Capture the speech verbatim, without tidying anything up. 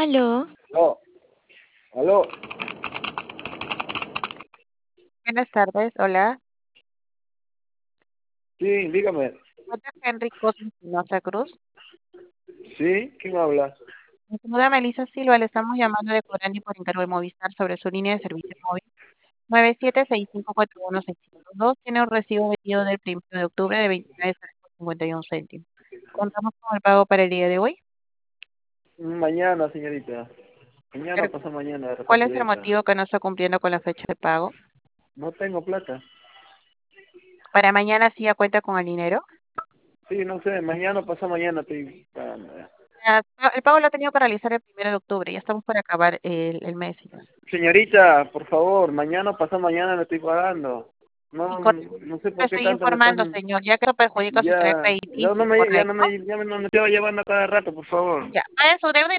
Aló, Aló, aló, buenas tardes, hola. sí, dígame. ¿Encuentra Henry Cosme Espinosa Cruz? ¿Sí? ¿Quién habla? Me saluda Melissa Silva, le estamos llamando de Corani por encargo de Movistar sobre su línea de servicio móvil nueve siete seis cinco cuatro uno seis dos. Tiene un recibo vendido del primero de octubre de veintinueve soles con cincuenta y uno céntimos. Contamos con el pago para el día de hoy. Mañana, señorita. Mañana Pero, pasa mañana, de ¿cuál repente es el ahorita. motivo que no está cumpliendo con la fecha de pago? No tengo plata. Para mañana sí ya cuenta con el dinero. Sí, no sé, mañana pasa mañana estoy pagando ya. Ah, El pago lo ha tenido que realizar el primero de octubre, ya estamos por acabar el, el mes, señor. Señorita, por favor, mañana pasa mañana le estoy pagando. Y No, con no sé le por qué estoy tanto me informando, están... señor, ya que eso perjudica su historial Ya, ya no crediticio, me, ya no ¿correcto? me, ya me, no me estoy llevando a cada rato, por favor. Ya, pague su deuda